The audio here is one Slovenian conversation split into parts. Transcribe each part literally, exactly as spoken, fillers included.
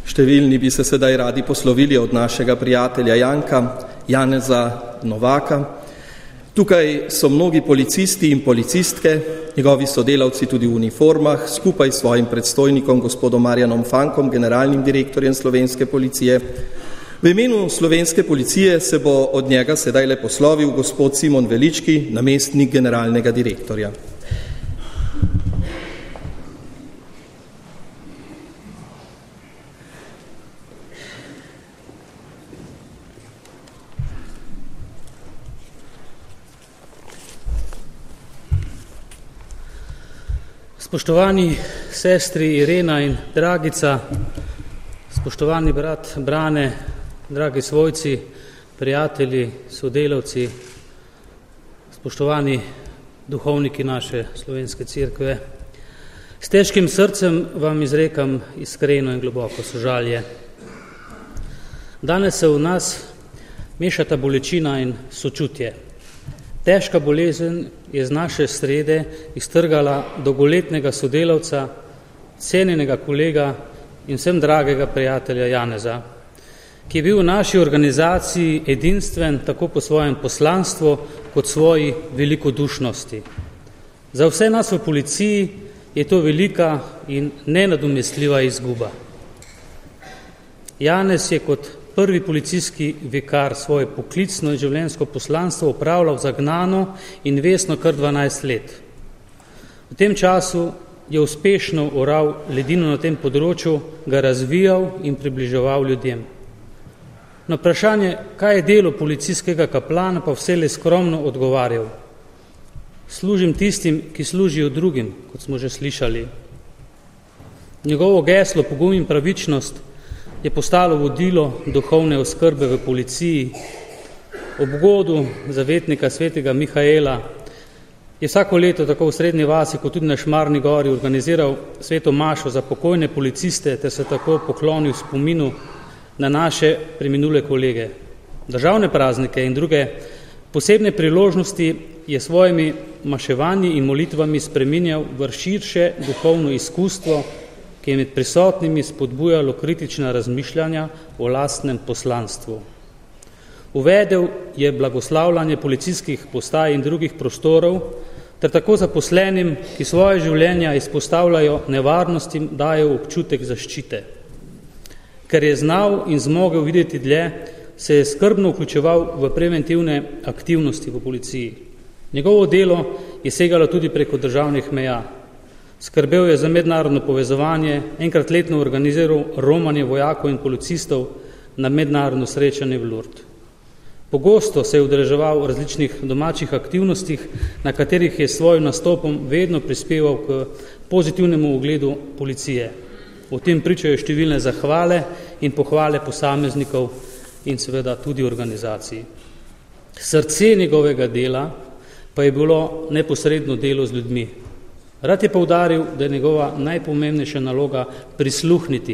Številni bi se sedaj radi poslovili od našega prijatelja Janka, Janeza Novaka. Tukaj so mnogi policisti in policistke, njegovi sodelavci tudi v uniformah, skupaj s svojim predstojnikom, gospodom Marjanom Fankom, generalnim direktorjem slovenske policije. V imenu slovenske policije se bo od njega sedaj le poslovil gospod Simon Velički, namestnik generalnega direktorja. Spoštovani sestri Irena in Dragica, spoštovani brat Brane, dragi svojci, prijatelji, sodelavci, spoštovani duhovniki naše slovenske cerkve, s težkim srcem vam izrekam iskreno in globoko sožalje. Danes se v nas mešata bolečina in sočutje. Težka bolezen je z naše srede iztrgala dolgoletnega sodelavca, cenjenega kolega in vsem dragega prijatelja Janeza, ki je bil v naši organizaciji edinstven tako po svojem poslanstvu kot svoji velikodušnosti. Za vse nas v policiji je to velika in nenadomestljiva izguba. Janez je kot prvi policijski vikar svoje poklicno in življenjsko poslanstvo opravljal zagnano in vestno kar dvanajst let. V tem času je uspešno oral ledino na tem področju, ga razvijal in približeval ljudem. Na vprašanje, kaj je delo policijskega kaplana, pa vselej skromno odgovarjal. Služim tistim, ki služijo drugim, kot smo že slišali. Njegovo geslo pogum in pravičnost je postalo vodilo duhovne oskrbe v policiji. Ob godu zavetnika svetega Mihaela je vsako leto tako v Srednji vasi kot tudi na Šmarni gori organiziral sveto mašo za pokojne policiste ter se tako poklonil spominu na naše preminule kolege. Državne praznike in druge posebne priložnosti je svojimi maševanji in molitvami spreminjal v širše duhovno izkustvo, ki je med prisotnimi spodbujalo kritična razmišljanja o lastnem poslanstvu. Uvedel je blagoslavljanje policijskih postaj in drugih prostorov, ter tako zaposlenim, ki svoje življenja izpostavljajo nevarnostim, dajo občutek zaščite. Ker je znal in zmogel videti dlje, se je skrbno vključeval v preventivne aktivnosti v policiji. Njegovo delo je segalo tudi preko državnih meja. Skrbel je za mednarodno povezovanje, enkrat letno organiziral romanje vojakov in policistov na mednarodno srečanje v Lourdes. Pogosto se je udeleževal v različnih domačih aktivnostih, na katerih je s svojim nastopom vedno prispeval k pozitivnemu ugledu policije. O tem pričajo številne zahvale in pohvale posameznikov in seveda tudi organizacij. Srce njegovega dela pa je bilo neposredno delo z ljudmi. Rad je poudaril, da je njegova najpomembnejša naloga prisluhniti.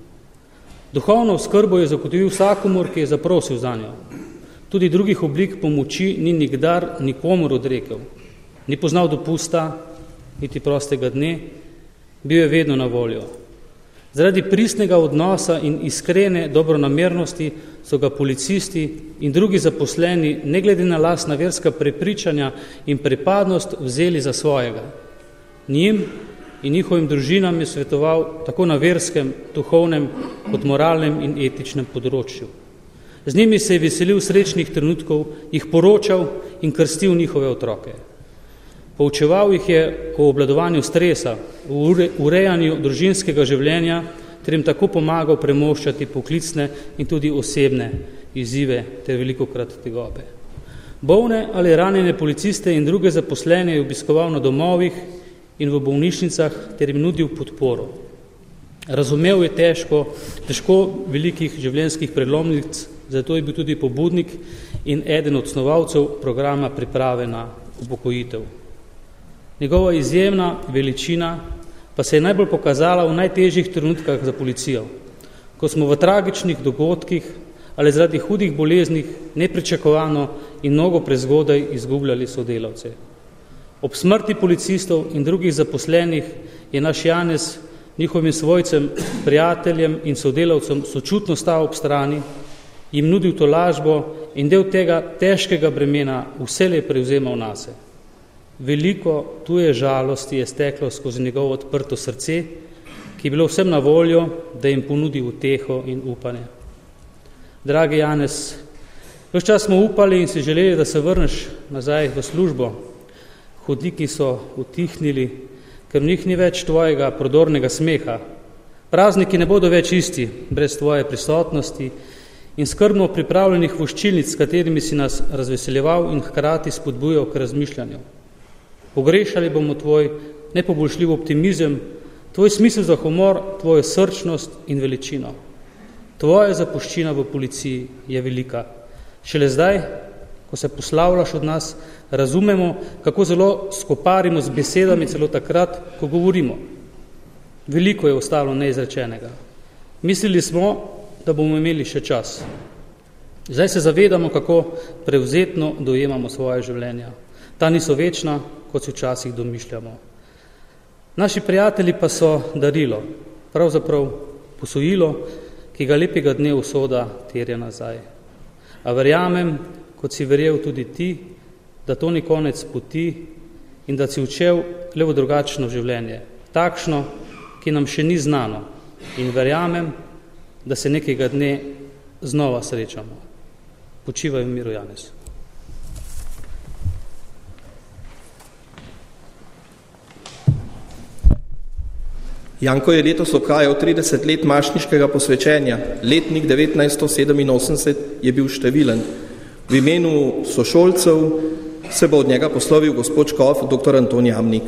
Duhovno oskrbo je zagotovil vsakomur, ki je zaprosil za njo. Tudi drugih oblik pomoči ni nikdar nikomur odrekel. Ni poznal dopusta, niti prostega dne, bil je vedno na voljo. Zaradi pristnega odnosa in iskrene dobronamernosti so ga policisti in drugi zaposleni, ne glede na lastna verska prepričanja in pripadnost, vzeli za svojega. Njim in njihovim družinam je svetoval tako na verskem, duhovnem kot moralnem in etičnem področju. Z njimi se je veselil srečnih trenutkov, jih poročal in krstil njihove otroke. Poučeval jih je o obvladovanju stresa, o urejanju družinskega življenja, ter jim tako pomagal premoščati poklicne in tudi osebne izzive ter velikokrat tegobe. Bolne ali ranjene policiste in druge zaposlene je obiskoval na domovih in v bolnišnicah ter jim nudil podporo. Razumel je težko, težko velikih življenjskih prelomnic, zato je bil tudi pobudnik in eden od snovalcev programa priprave na upokojitev. Njegova izjemna veličina pa se je najbolj pokazala v najtežjih trenutkah za policijo, ko smo v tragičnih dogodkih ali zaradi hudih boleznih nepričakovano in mnogo prezgodaj izgubljali sodelavce. Ob smrti policistov in drugih zaposlenih je naš Janez njihovim svojcem, prijateljem in sodelavcem sočutno stal ob strani, jim nudil tolažbo in del tega težkega bremena vselej prevzemal nase. Veliko tuje žalosti je steklo skozi njegovo odprto srce, ki je bilo vsem na voljo, da jim ponudi uteho in upanje. Dragi Janez, ves čas smo upali in si želeli, da se vrneš nazaj v službo. Hodniki so utihnili, ker v njih ni več tvojega prodornega smeha. Prazniki ne bodo več isti, brez tvoje prisotnosti in skrbno pripravljenih voščilnic, s katerimi si nas razveseljeval in hkrati spodbujal k razmišljanju. Pogrešali bomo tvoj nepoboljšljiv optimizem, tvoj smisel za humor, tvojo srčnost in veličino. Tvoja zapuščina v policiji je velika. Šele zdaj, ko se poslavljaš od nas, razumemo, kako zelo skoparimo z besedami celo takrat, ko govorimo. Veliko je ostalo neizrečenega. Mislili smo, da bomo imeli še čas. Zdaj se zavedamo, kako prevzetno dojemamo svoje življenja. Ta niso večna, kot si včasih domišljamo. Naši prijatelji pa so darilo, pravzaprav posojilo, ki ga lepega dne usoda terja nazaj. A verjamem, kot si verjel tudi ti, da to ni konec poti in da si učel le v drugačno življenje, takšno, ki nam še ni znano, in verjamem, da se nekega dne znova srečamo. Počivaj v miru, Janez. Janko je letos obhajal trideset let mašniškega posvečenja. Letnik devetnajststo sedeminosemdeset je bil številen. V imenu sošolcev se bo od njega poslovil gospod škof, doktor Anton Jamnik.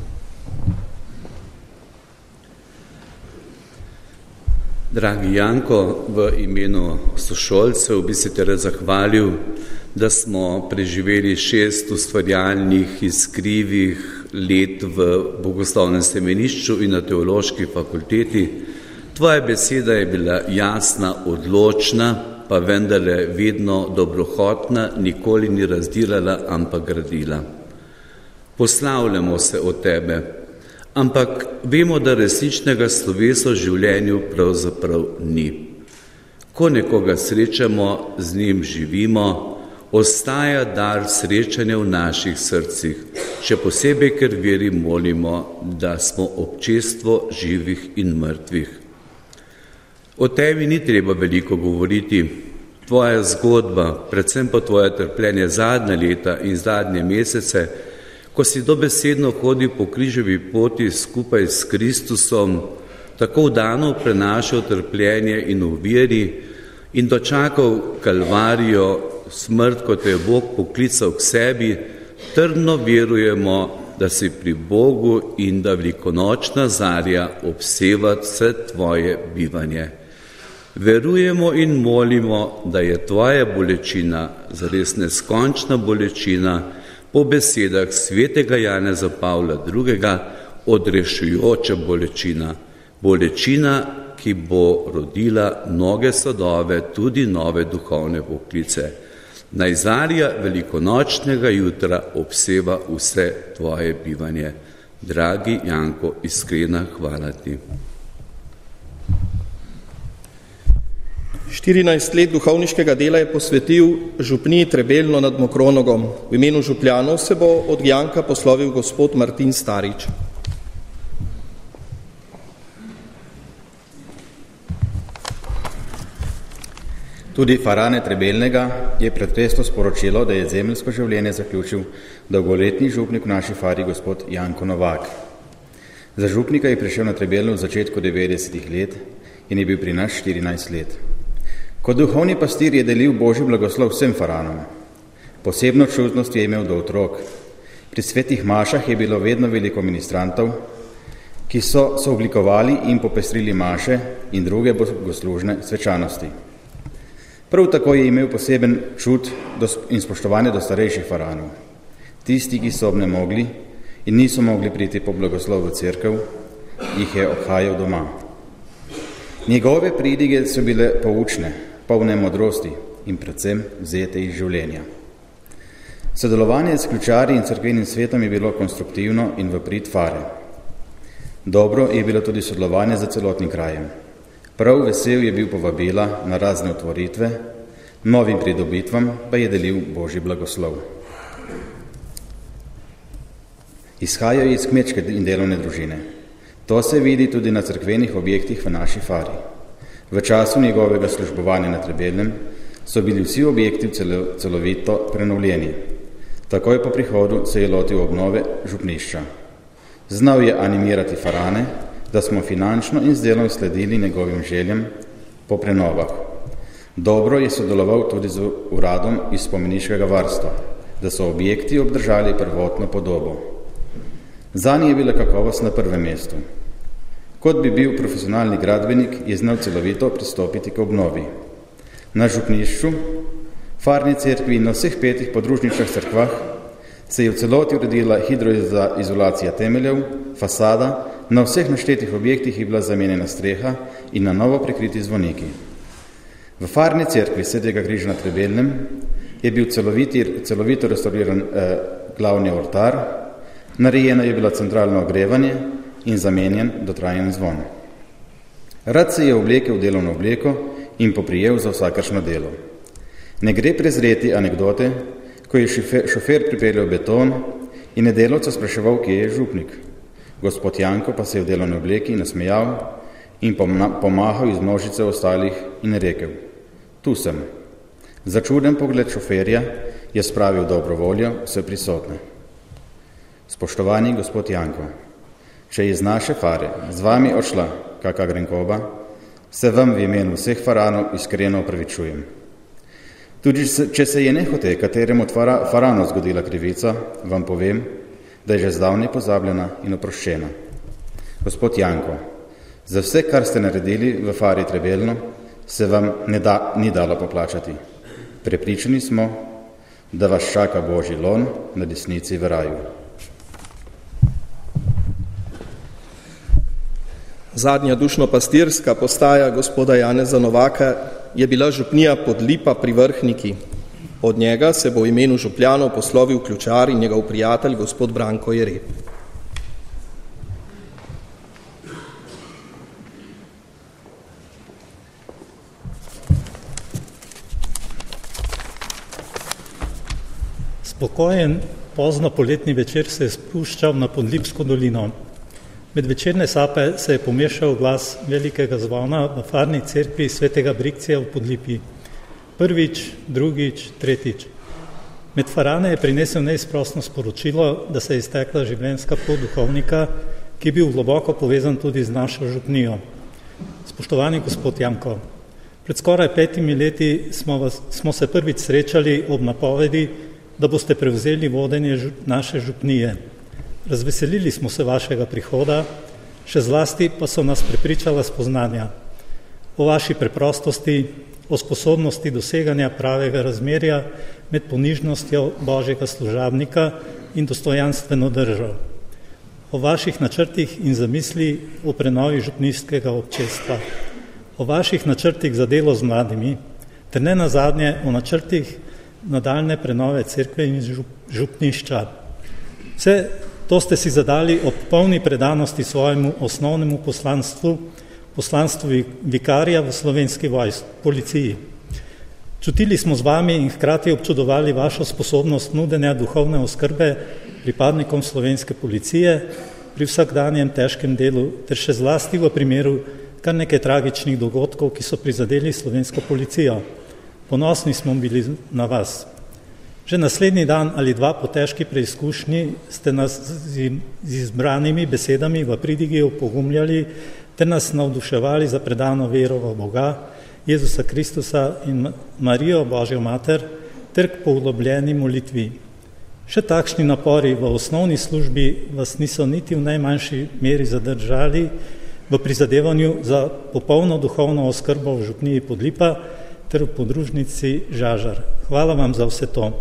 Dragi Janko, v imenu sošolcev bi se te zahvalil, da smo preživeli šest ustvarjalnih, iskrivih let v Bogoslovnem semenišču in na teološki fakulteti. Tvoja beseda je bila jasna, odločna, pa vendarle vedno dobrohotna, nikoli ni razdirala, ampak gradila. Poslavljamo se od tebe, ampak vemo, da resničnega slovesa v življenju pravzaprav ni. Ko nekoga srečamo, z njim živimo, ostaja dar srečanja v naših srcih, še posebej, ker veri molimo, da smo občestvo živih in mrtvih. O tebi ni treba veliko govoriti. Tvoja zgodba, predvsem pa tvoje trpljenje zadnja leta in zadnje mesece, ko si dobesedno hodil po križevi poti skupaj s Kristusom, tako vdano prenašal trpljenje in v veri in dočakal kalvarijo, smrt, ko te je Bog poklical k sebi, trdno verujemo, da si pri Bogu in da velikonočna zarja obseva vse tvoje bivanje. Verujemo in molimo, da je tvoja bolečina, zares neskončna bolečina, po besedah svetega Janeza Pavla drugega, odrešujoča bolečina. Bolečina, ki bo rodila mnoge sadove, tudi nove duhovne poklice. Naj zarja velikonočnega jutra obseva vse tvoje bivanje. Dragi Janko, iskrena hvala ti. štirinajst let duhovniškega dela je posvetil župniji Trebelno nad Mokronogom. V imenu župljanov se bo od Janka poslovil gospod Martin Starič. Tudi Farane Trebelnega je pretreslo sporočilo, da je zemeljsko življenje zaključil dolgoletni župnik v naši fari gospod Janko Novak. Za župnika je prišel na Trebelno v začetku devetdesetih let in je bil pri nas štirinajst let. Kot duhovni pastir je delil Božji blagoslov vsem faranom. Posebno čudnost je imel do otrok. Pri svetih mašah je bilo vedno veliko ministrantov, ki so sooblikovali in popestrili maše in druge bogoslužne svečanosti. Prav tako je imel poseben čut in spoštovanje do starejših faraonov. Tisti, ki so obnemogli in niso mogli priti po blagoslov v cerkev, jih je obhajal doma. Njegove pridige so bile poučne, polne modrosti in predvsem vzete iz življenja. Sodelovanje s ključarji in cerkvenim svetom je bilo konstruktivno in v prid fare. Dobro je bilo tudi sodelovanje za celotnim krajem. Prav vesel je bil povabila na razne otvoritve, novim pridobitvam pa je delil Božji blagoslov. Izhajajo iz kmečke in delovne družine. To se vidi tudi na cerkvenih objektih v naši fari. V času njegovega službovanja na Trebelnem so bili vsi objekti celo, celovito prenovljeni. Takoj po prihodu se je lotil obnove župnišča. Znal je animirati farane, da smo finančno in z delom sledili njegovim željem po prenovah. Dobro je sodeloval tudi z uradom iz spomeniškega varstva, da so objekti obdržali prvotno podobo. Zanje je bila kakovost na prvem mestu. Kot bi bil profesionalni gradbenik, je znal celovito pristopiti k obnovi. Na župnišču, farni cerkvi in na vseh petih podružničnih cerkvah se je v celoti uredila hidroizolacija temeljev, fasada, na vseh naštetih objektih je bila zamenjena streha in na novo prekriti zvoniki. V farni cerkvi Svetega križa na Trebelnem je bil celoviti, celovito restauriran eh, glavni oltar, narejeno je bilo centralno ogrevanje in zamenjen dotrajen zvon. Rad se je oblekel v delovno obleko in poprijel za vsakršno delo. Ne gre prezreti anekdote, ko je šofer, šofer pripeljal beton in je delavca spraševal, kje je župnik. Gospod Janko pa se je v delovni obleki nasmejal in pomahal iz množice ostalih in rekel: tu sem. Začuden pogled šoferja je spravil dobro voljo vse prisotne. Spoštovani gospod Janko, če je iz naše fare z vami odšla kaka grenkoba, se vam v imenu vseh faranov iskreno opravičujem. Tudi če se je nehote kateremu od faranov zgodila krivica, vam povem, da je že zdavnaj pozabljena in oproščena. Gospod Janko, za vse, kar ste naredili v fari Trebelno, se vam ne da, ni dalo poplačati. Prepričani smo, da vas čaka Božji lon na desnici v raju. Zadnja dušno-pastirska postaja gospoda Janeza Novaka je bila župnija Podlipa pri Vrhniki. Od njega se bo v imenu župljanov poslovil ključar in njegov prijatelj gospod Branko Jereb. Spokojen pozno poletni večer se je spuščal na Podlipsko dolino. Med večerne sape se je pomešal glas velikega zvona v farni cerkvi svetega Brikcija v Podlipi. Prvič, drugič, tretjič. Med farane je prinesel neizprostno sporočilo, da se je iztekla življenjska pot duhovnika, ki je bil globoko povezan tudi z našo župnijo. Spoštovani gospod Janko, pred skoraj petimi leti smo, vas, smo se prvič srečali ob napovedi, da boste prevzeli vodenje žup, naše župnije. Razveselili smo se vašega prihoda, še zlasti pa so nas prepričala spoznanja o vaši preprostosti, o sposobnosti doseganja pravega razmerja med ponižnostjo Božjega služabnika in dostojanstveno držo, o vaših načrtih in zamisli o prenovi župnijskega občestva, o vaših načrtih za delo z mladimi, ter ne nazadnje o načrtih nadaljne prenove cerkve in župnišča. Vse to ste si zadali ob polni predanosti svojemu osnovnemu poslanstvu, poslanstvu vikarija v slovenski vojski, policiji. Čutili smo z vami in hkrati občudovali vašo sposobnost nudenja duhovne oskrbe pripadnikom slovenske policije pri vsakdanjem težkem delu, ter še zlasti v primeru kar nekaj tragičnih dogodkov, ki so prizadeli slovensko policijo. Ponosni smo bili na vas. Že naslednji dan ali dva po težki preizkušnji ste nas z izbranimi besedami v pridigi opogumljali ter nas navduševali za predano vero v Boga, Jezusa Kristusa in Marijo, Božjo mater, ter k poglobljeni molitvi. Še takšni napori v osnovni službi vas niso niti v najmanjši meri zadržali v prizadevanju za popolno duhovno oskrbo v župniji Podlipa ter v podružnici Žažar. Hvala vam za vse to.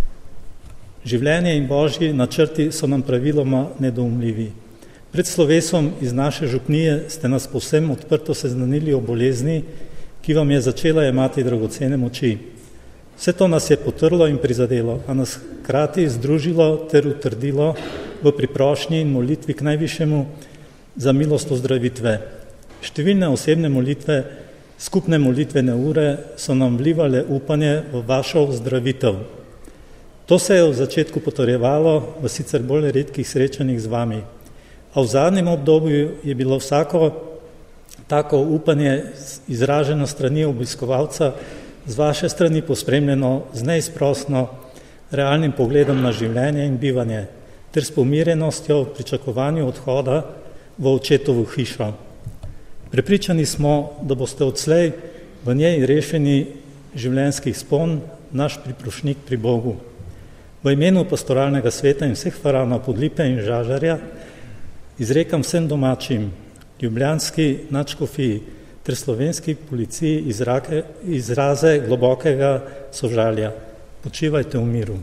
Življenje in Božji načrti so nam praviloma nedoumljivi. Pred slovesom iz naše župnije ste nas povsem odprto seznanili o bolezni, ki vam je začela jemati dragocene moči. Vse to nas je potrlo in prizadelo, a nas hkrati združilo ter utrdilo v priprošnji in molitvi k najvišjemu za milost ozdravitve. Številne osebne molitve, skupne molitvene ure so nam vlivale upanje v vašo ozdravitev. To se je v začetku potrjevalo v sicer bolj redkih srečanjih z vami, a v zadnjem obdobju je bilo vsako tako upanje izraženo strani obiskovalca z vaše strani pospremljeno z neizprosno realnim pogledom na življenje in bivanje ter s pomirjenostjo v pričakovanju odhoda v očetovo hišo. Prepričani smo, da boste odslej v njej rešeni življenjskih spon, naš priprošnik pri Bogu. V imenu pastoralnega sveta in vseh farana Podlipe in Žažarja izrekam vsem domačim, ljubljanski nadškofiji ter slovenski policiji izrake, izraze globokega sožalja. Počivajte v miru.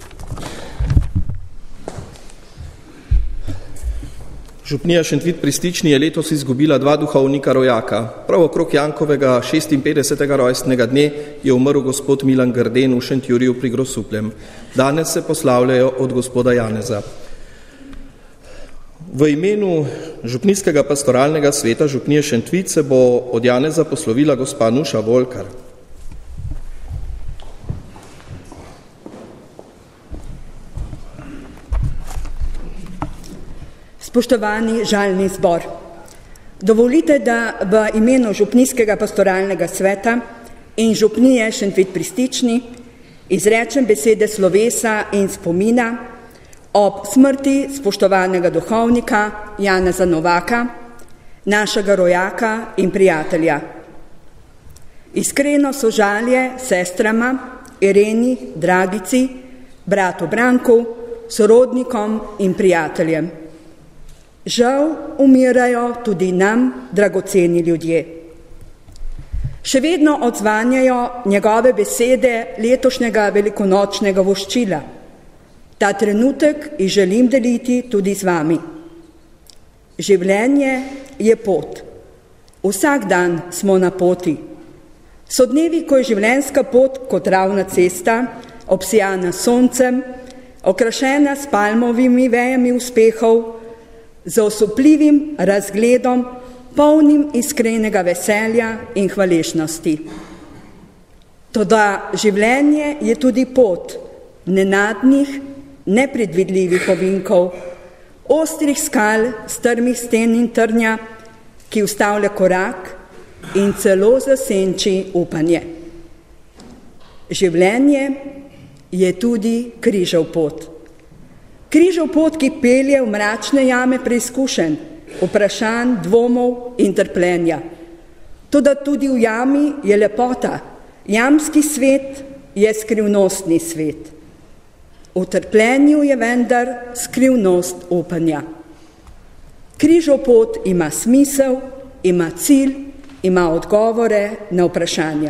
Župnija Šentvid pri Stični je letos izgubila dva duhovnika rojaka. Prav okrog Jankovega šestinpetdesetega rojstnega dne je umrl gospod Milan Grden v Šentjuriju pri Grosupljem. Danes se poslavljajo od gospoda Janeza. V imenu župnijskega pastoralnega sveta župnije Šentvid se bo od Janeza poslovila gospa Nuša Volkar. Spoštovani žalni zbor, dovolite, da v imenu župnijskega pastoralnega sveta in župnije Šentvid pri Stični izrečem besede slovesa in spomina ob smrti spoštovanega duhovnika Janeza Novaka, našega rojaka in prijatelja. Iskreno sožalje sestrama, Ireni, Dragici, bratu Branku, sorodnikom in prijateljem. Žal umirajo tudi nam dragoceni ljudje. Še vedno odzvanjajo njegove besede letošnjega velikonočnega voščila. Ta trenutek jih želim deliti tudi z vami. Življenje je pot. Vsak dan smo na poti. So dnevi, ko je življenjska pot kot ravna cesta, obsijana soncem, okrašena s palmovimi vejami uspehov, z osupljivim razgledom, polnim iskrenega veselja in hvaležnosti. Toda življenje je tudi pot nenadnih, nepredvidljivih ovinkov, ostrih skal, strmih sten in trnja, ki ustavlja korak in celo zasenči upanje. Življenje je tudi križev pot. Križev pot, ki pelje v mračne jame preizkušenj, vprašanj, dvomov in trpljenja. Toda tudi v jami je lepota. Jamski svet je skrivnostni svet. V trpljenju je vendar skrivnost upanja. Križev pot ima smisel, ima cilj, ima odgovore na vprašanja.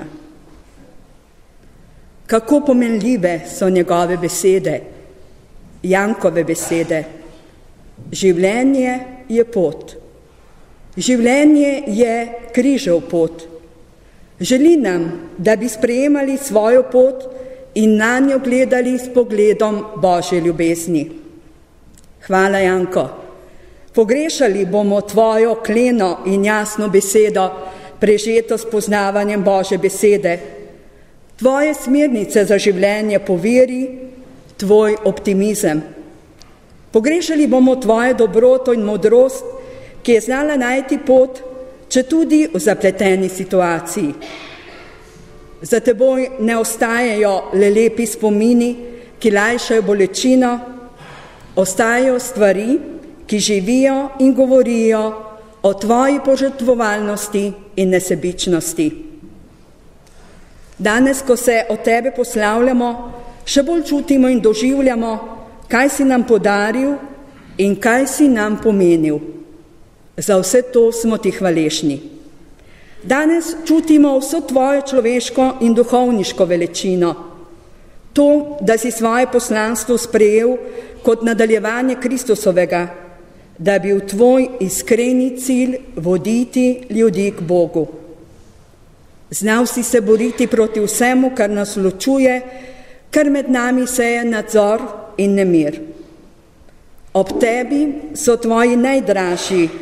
Kako pomenljive so njegove besede, Jankove besede. Življenje je pot. Življenje je križev pot. Želi nam, da bi sprejemali svojo pot in na njo gledali s pogledom Božje ljubezni. Hvala, Janko. Pogrešali bomo tvojo kleno in jasno besedo, prežeto s poznavanjem Božje besede, tvoje smernice za življenje po veri, tvoj optimizem. Pogrešali bomo tvojo dobroto in modrost, ki je znala najti pot, četudi v zapleteni situaciji. Za teboj ne ostajajo le lepi spomini, ki lajšajo bolečino, ostajajo stvari, ki živijo in govorijo o tvoji požrtvovalnosti in nesebičnosti. Danes, ko se o tebe poslavljamo, še bolj čutimo in doživljamo, kaj si nam podaril in kaj si nam pomenil. Za vse to smo ti hvaležni. Danes čutimo vso tvojo človeško in duhovniško veličino. To, da si svoje poslanstvo sprejel kot nadaljevanje Kristusovega, da bi v tvoj iskreni cilj voditi ljudi k Bogu. Znal si se boriti proti vsemu, kar nas ločuje, kar med nami seje nadzor in nemir. Ob tebi so tvoji najdražji,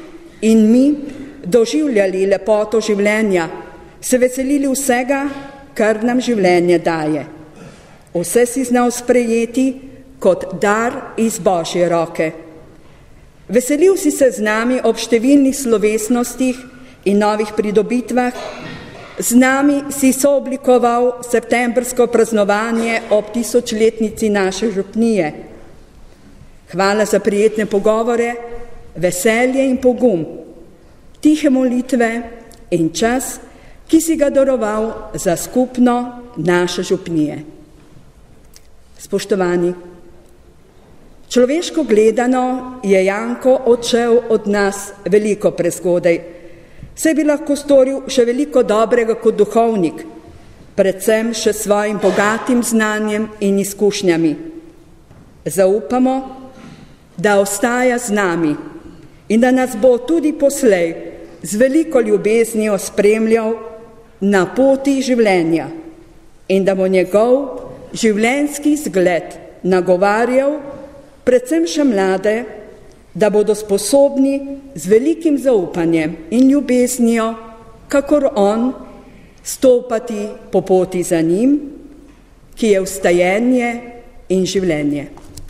in mi doživljali lepoto življenja, se veselili vsega, kar nam življenje daje. Vse si znal sprejeti kot dar iz Božje roke. Veselil si se z nami ob številnih slovesnostih in novih pridobitvah, z nami si sooblikoval septembrsko praznovanje ob tisočletnici naše župnije. Hvala za prijetne pogovore, veselje in pogum, tihe molitve in čas, ki si ga daroval za skupno naše župnije. Spoštovani, človeško gledano je Janko odšel od nas veliko prezgodaj, saj bi lahko storil še veliko dobrega kot duhovnik, predvsem še svojim bogatim znanjem in izkušnjami. Zaupamo, da ostaja z nami in da nas bo tudi poslej z veliko ljubeznijo spremljal na poti življenja in da bo njegov življenjski zgled nagovarjal predvsem še mlade, da bodo sposobni z velikim zaupanjem in ljubeznijo, kakor on, stopati po poti za njim, ki je vstajenje in življenje.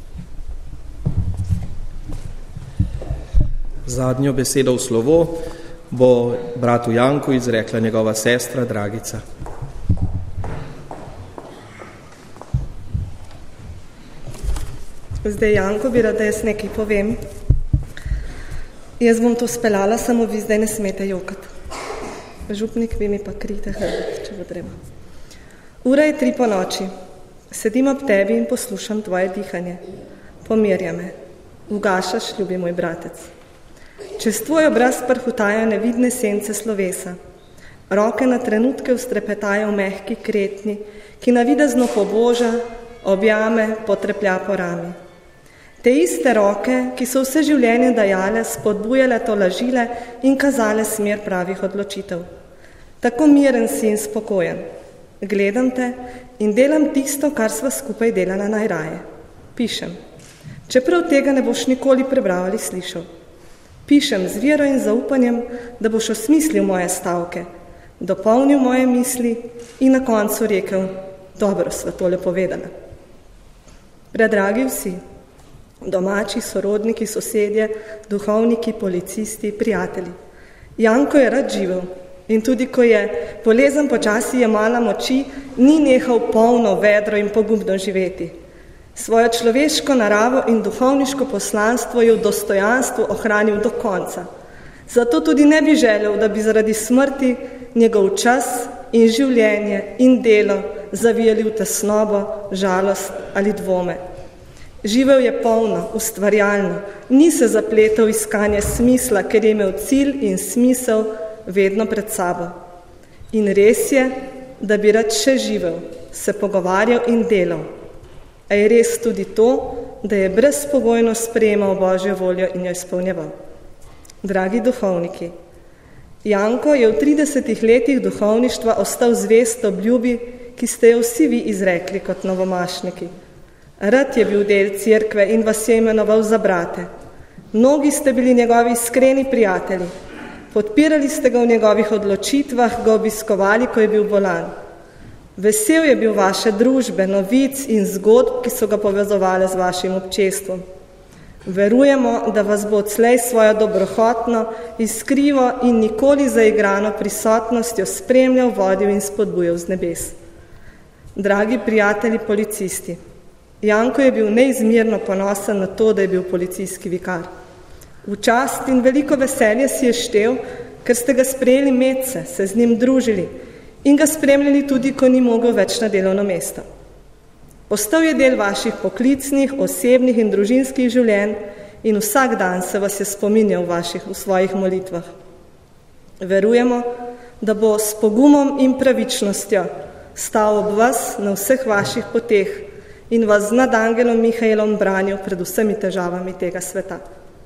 Zadnjo besedo v slovo bo bratu Janku izrekla njegova sestra Dragica. Zdaj, Janko, bi rada jaz nekaj povem. Jaz bom to speljala, samo vi zdaj ne smete jokati. Župnik, vi mi pa krite hrbet, če bo treba. Ura je tri po noči. Sedim ob tebi in poslušam tvoje dihanje. Pomirja me. Ugašaš, ljubi moj bratec. Čez tvoj obraz prhutajo nevidne sence slovesa. Roke na trenutke ustrepetajo v mehki kretnji, ki navidezno poboža, objame, potreplja po rami. Te iste roke, ki so vse življenje dajale, spodbujale, tolažile in kazale smer pravih odločitev. Tako miren si in spokojen. Gledam te in delam tisto, kar sva skupaj delala najraje. Pišem. Čeprav tega ne boš nikoli prebral ali slišal. Pišem z vero in zaupanjem, da boš osmislil moje stavke, dopolnil moje misli in na koncu rekel, dobro sva tole povedala. Predragi vsi, domači, sorodniki, sosedje, duhovniki, policisti, prijatelji. Janko je rad živel in tudi ko je bolezen počasi jemala moči, ni nehal polno, vedro in pogumno živeti. Svojo človeško naravo in duhovniško poslanstvo je v dostojanstvu ohranil do konca. Zato tudi ne bi želel, da bi zaradi smrti njegov čas in življenje in delo zavijali v tesnobo, žalost ali dvome. Živel je polno, ustvarjalno, ni se zapletal v iskanje smisla, ker je imel cilj in smisel vedno pred sabo. In res je, da bi rad še živel, se pogovarjal in delal. A je res tudi to, da je brezpogojno sprejemal Božjo voljo in jo izpolnjeval. Dragi duhovniki, Janko je v tridesetih letih duhovništva ostal zvest obljubi, ki ste jo vsi vi izrekli kot novomašniki. Rad je bil del cerkve in vas je imenoval za brate. Mnogi ste bili njegovi iskreni prijatelji. Podpirali ste ga v njegovih odločitvah, ga obiskovali, ko je bil bolan. Vesel je bil vaše družbe, novic in zgodb, ki so ga povezovali z vašim občestvom. Verujemo, da vas bo odslej svojo dobrohotno, iskrivo in nikoli zaigrano prisotnostjo spremljal, vodil in spodbujal z nebes. Dragi prijatelji policisti, Janko je bil neizmerno ponosen na to, da je bil policijski vikar. V čast in veliko veselje si je štel, ker ste ga sprejeli medse, se z njim družili in ga spremljali tudi, ko ni mogel več na delovno mesto. Postal je del vaših poklicnih, osebnih in družinskih življenj in vsak dan se vas je spominjal v, vaših, v svojih molitvah. Verujemo, da bo s pogumom in pravičnostjo stal ob vas na vseh vaših poteh in vas z nadangelom Mihajlom branil pred vsemi težavami tega sveta.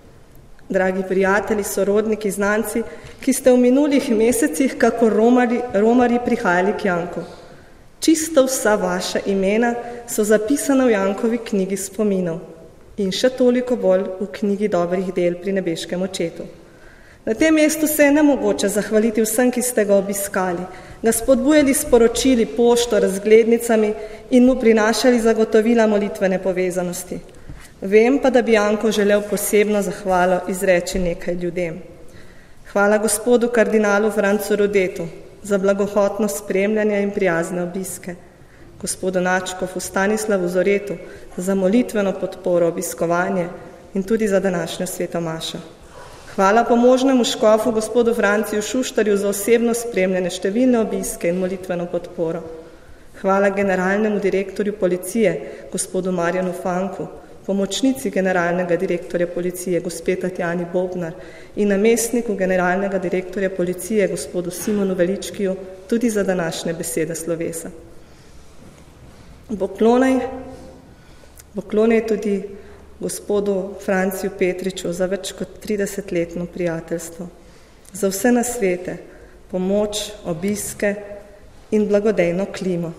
Dragi prijatelji, sorodniki, znanci, ki ste v minulih mesecih kako romari, romari prihajali k Janku. Čisto vsa vaša imena so zapisana v Jankovi knjigi spominov in še toliko bolj v knjigi dobrih del pri nebeškem očetu. Na tem mestu se je nemogoče zahvaliti vsem, ki ste ga obiskali, ga spodbujali s poročili, pošto, razglednicami in mu prinašali zagotovila molitvene povezanosti. Vem pa, da bi Janko želel posebno zahvalo izreči nekaj ljudem. Hvala gospodu kardinalu Francu Rodetu za blagohotno spremljanje in prijazne obiske, gospodu Načkofu Stanislavu Zoretu za molitveno podporo, obiskovanje in tudi za današnjo svetomašo. Hvala pomožnemu škofu gospodu Franciju Šuštarju za osebno spremljanje, številne obiske in molitveno podporo. Hvala generalnemu direktorju policije, gospodu Marjanu Fanku, pomočnici generalnega direktorja policije, gospe Tatjani Bobnar in namestniku generalnega direktorja policije, gospodu Simonu Veličkiju, tudi za današnje besede slovesa. Poklonaj, poklonaj tudi gospodu Franciju Petriču za več kot tridesetletno prijateljstvo, za vse nasvete, pomoč, obiske in blagodejno klimo.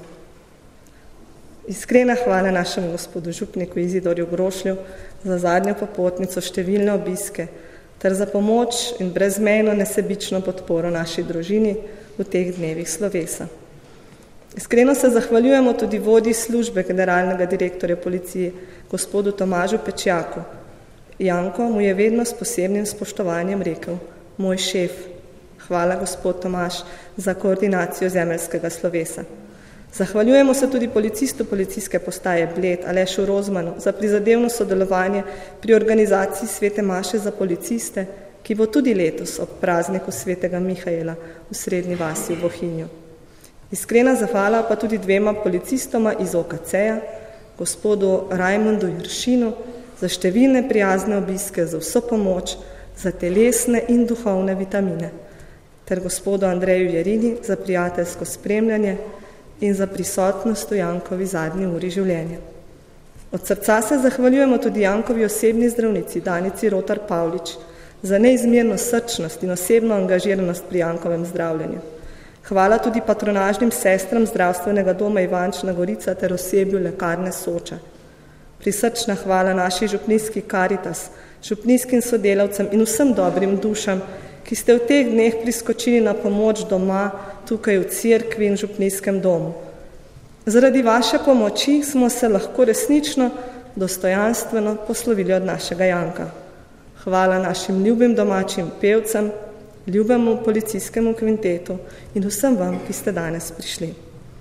Iskrena hvala našemu gospodu župniku Izidorju Grošlju za zadnjo popotnico, številne obiske ter za pomoč in brezmejno nesebično podporo naši družini v teh dnevih slovesa. Iskreno se zahvaljujemo tudi vodji službe generalnega direktorja policije, gospodu Tomažu Pečjaku. Janko mu je vedno s posebnim spoštovanjem rekel: moj šef. Hvala, gospod Tomaž, za koordinacijo zemeljskega slovesa. Zahvaljujemo se tudi policistu policijske postaje Bled, Alešu Rozmanu, za prizadevno sodelovanje pri organizaciji svete maše za policiste, ki bo tudi letos ob prazniku svetega Mihaela v Srednji vasi v Bohinju. Iskrena zahvala pa tudi dvema policistoma iz O K C-ja, gospodu Rajmundu Juršinu, za številne prijazne obiske, za vso pomoč, za telesne in duhovne vitamine, ter gospodu Andreju Jerini za prijateljsko spremljanje in za prisotnost v Jankovi zadnji uri življenja. Od srca se zahvaljujemo tudi Jankovi osebni zdravnici, Danici Rotar Pavlič, za neizmerno srčnost in osebno angažiranost pri Jankovem zdravljenju. Hvala tudi patronažnim sestram zdravstvenega doma Ivančna Gorica ter osebju lekarne Soča. Prisrčna hvala naši župnijski Karitas, župnijskim sodelavcem in vsem dobrim dušam, ki ste v teh dneh priskočili na pomoč doma, tukaj v cerkvi in župnijskem domu. Zaradi vaše pomoči smo se lahko resnično, dostojanstveno poslovili od našega Janka. Hvala našim ljubim domačim pevcem, ljubemu policijskemu kvintetu in vsem vam, ki ste danes prišli.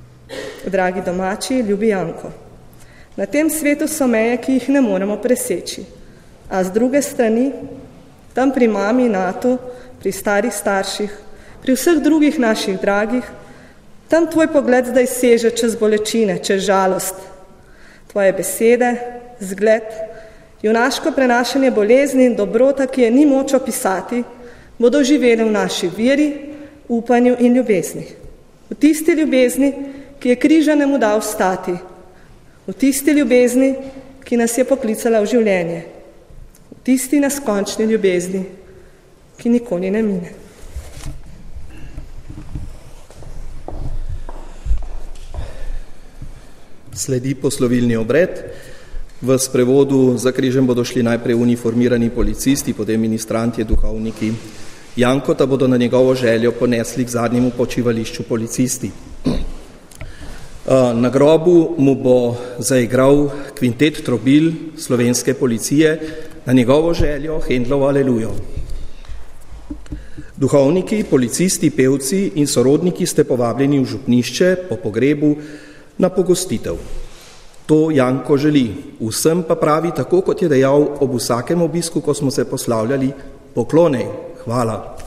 Dragi domači, ljubi Janko, na tem svetu so meje, ki jih ne moremo preseči, a z druge strani, tam pri mami in atu, pri starih starših, pri vseh drugih naših dragih, tam tvoj pogled zdaj seže čez bolečine, čez žalost. Tvoje besede, zgled, junaško prenašanje bolezni in dobrota, ki je ni moč opisati, bodo živeli v naši veri, upanju in ljubezni. V tisti ljubezni, ki je križanemu dal stati. V tisti ljubezni, ki nas je poklicala v življenje. V tisti neskončni ljubezni, ki nikoli ne mine. Sledi poslovilni obred. V sprevodu za križem bodo šli najprej uniformirani policisti, potem ministrantje, duhovniki. Jankota bodo na njegovo željo ponesli k zadnjemu počivališču policisti. Na grobu mu bo zaigral kvintet trobil slovenske policije, na njegovo željo Hendlovo alelujo. Duhovniki, policisti, pevci in sorodniki ste povabljeni v župnišče po pogrebu na pogostitev. To Janko želi, vsem pa pravi, tako kot je dejal ob vsakem obisku, ko smo se poslavljali, poklonej, hvala.